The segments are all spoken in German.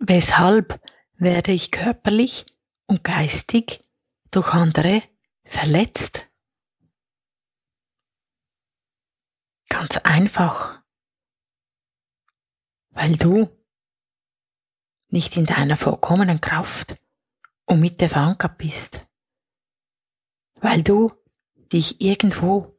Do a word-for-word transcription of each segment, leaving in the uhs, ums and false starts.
Weshalb werde ich körperlich und geistig durch andere verletzt? Ganz einfach, weil du nicht in deiner vollkommenen Kraft und Mitte verankert bist, weil du dich irgendwo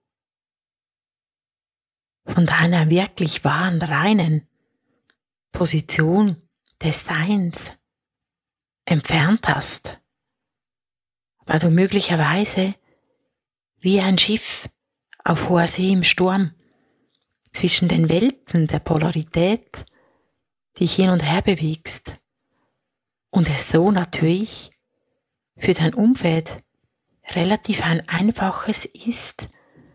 von deiner wirklich wahren, reinen Position des Seins entfernt hast, weil du möglicherweise wie ein Schiff auf hoher See im Sturm zwischen den Welten der Polarität dich hin und her bewegst und es so natürlich für dein Umfeld relativ ein einfaches ist,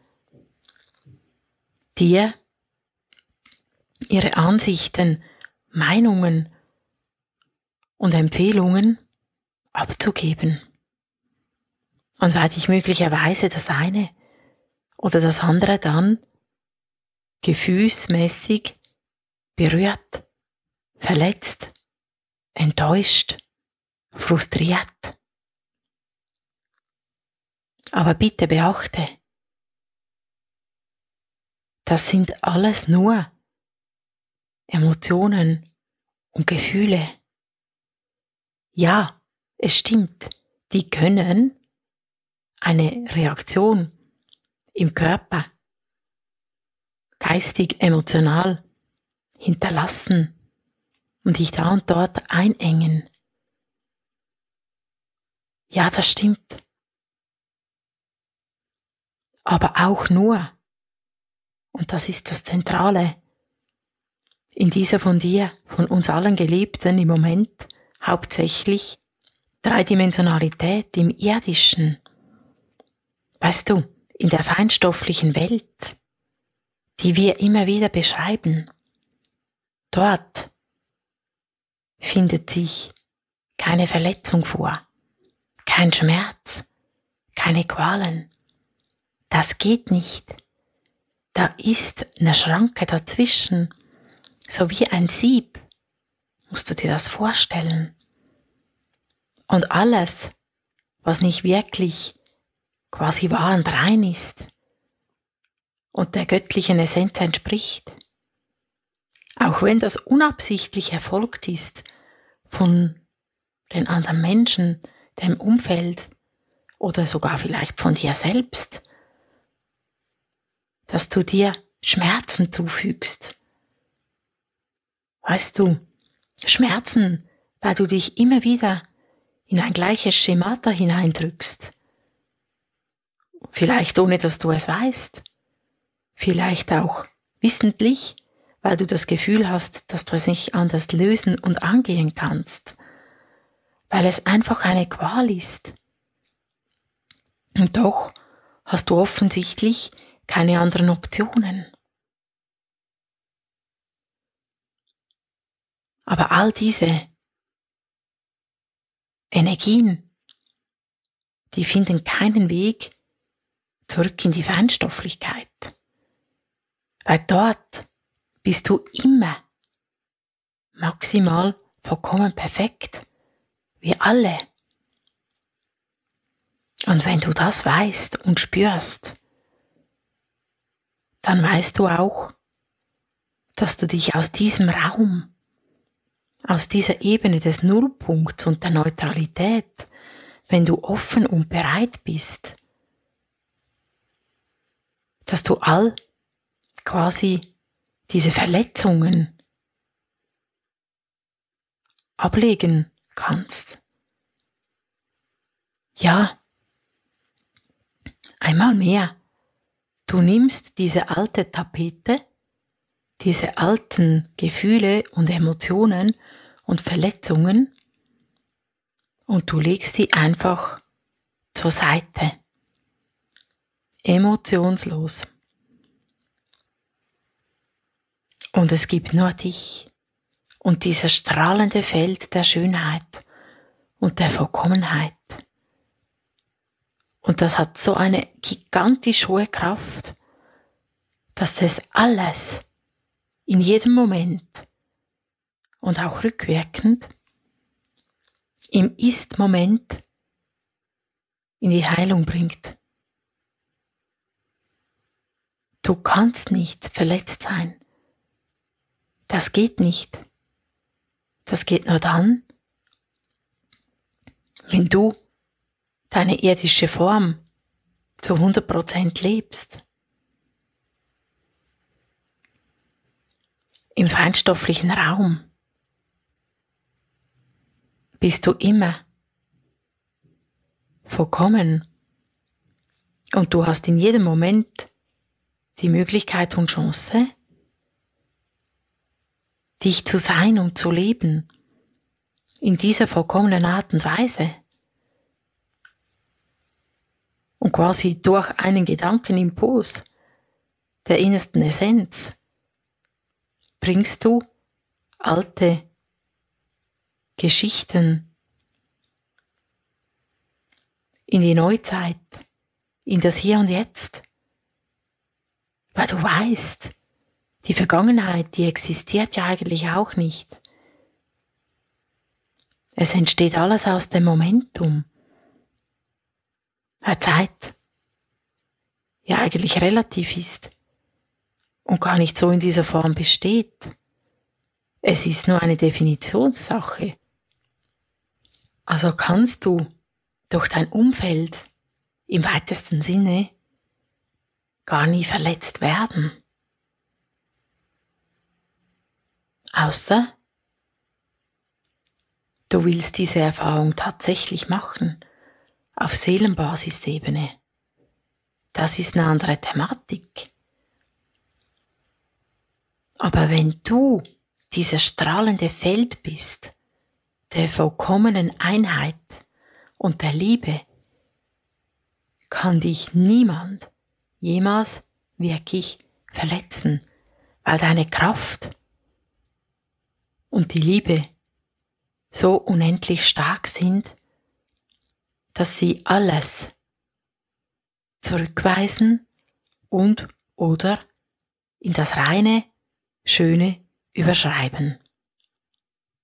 dir ihre Ansichten, Meinungen und Empfehlungen abzugeben. Und weil dich möglicherweise das eine oder das andere dann gefühlsmäßig berührt, verletzt, enttäuscht, frustriert. Aber bitte beachte, das sind alles nur Emotionen und Gefühle. Ja, es stimmt, die können eine Reaktion im Körper, geistig, emotional hinterlassen und dich da und dort einengen. Ja, das stimmt. Aber auch nur, und das ist das Zentrale, in dieser von dir, von uns allen gelebten, im Moment hauptsächlich Dreidimensionalität im Irdischen. Weißt du, in der feinstofflichen Welt, die wir immer wieder beschreiben, dort findet sich keine Verletzung vor, kein Schmerz, keine Qualen. Das geht nicht. Da ist eine Schranke dazwischen, so wie ein Sieb. Musst du dir das vorstellen? Und alles, was nicht wirklich quasi wahr und rein ist und der göttlichen Essenz entspricht, auch wenn das unabsichtlich erfolgt ist von den anderen Menschen, dem Umfeld oder sogar vielleicht von dir selbst, dass du dir Schmerzen zufügst. Weißt du, Schmerzen, weil du dich immer wieder in ein gleiches Schemata hineindrückst. Vielleicht ohne, dass du es weißt. Vielleicht auch wissentlich, weil du das Gefühl hast, dass du es nicht anders lösen und angehen kannst. Weil es einfach eine Qual ist. Und doch hast du offensichtlich keine anderen Optionen. Aber all diese Energien, die finden keinen Weg zurück in die Feinstofflichkeit. Weil dort bist du immer maximal vollkommen perfekt, wie alle. Und wenn du das weißt und spürst, dann weißt du auch, dass du dich aus diesem Raum, aus dieser Ebene des Nullpunkts und der Neutralität, wenn du offen und bereit bist, dass du all quasi diese Verletzungen ablegen kannst. Ja, einmal mehr, du nimmst diese alte Tapete, diese alten Gefühle und Emotionen und Verletzungen und du legst sie einfach zur Seite. Emotionslos. Und es gibt nur dich und dieses strahlende Feld der Schönheit und der Vollkommenheit. Und das hat so eine gigantisch hohe Kraft, dass es alles in jedem Moment und auch rückwirkend im Ist-Moment in die Heilung bringt. Du kannst nicht verletzt sein. Das geht nicht. Das geht nur dann, wenn du deine irdische Form zu hundert Prozent lebst. Im feinstofflichen Raum bist du immer vollkommen und du hast in jedem Moment die Möglichkeit und Chance, dich zu sein und zu leben in dieser vollkommenen Art und Weise. Und quasi durch einen Gedankenimpuls der innersten Essenz bringst du alte Geschichten in die Neuzeit, in das Hier und Jetzt, weil du weißt, die Vergangenheit, die existiert ja eigentlich auch nicht. Es entsteht alles aus dem Momentum. Weil Zeit ja eigentlich relativ ist und gar nicht so in dieser Form besteht. Es ist nur eine Definitionssache. Also kannst du durch dein Umfeld im weitesten Sinne gar nie verletzt werden. Außer du willst diese Erfahrung tatsächlich machen, auf Seelenbasisebene. Das ist eine andere Thematik. Aber wenn du dieses strahlende Feld bist, der vollkommenen Einheit und der Liebe, kann dich niemand jemals wirklich verletzen, weil deine Kraft und die Liebe so unendlich stark sind, dass sie alles zurückweisen und oder in das reine, schöne überschreiben.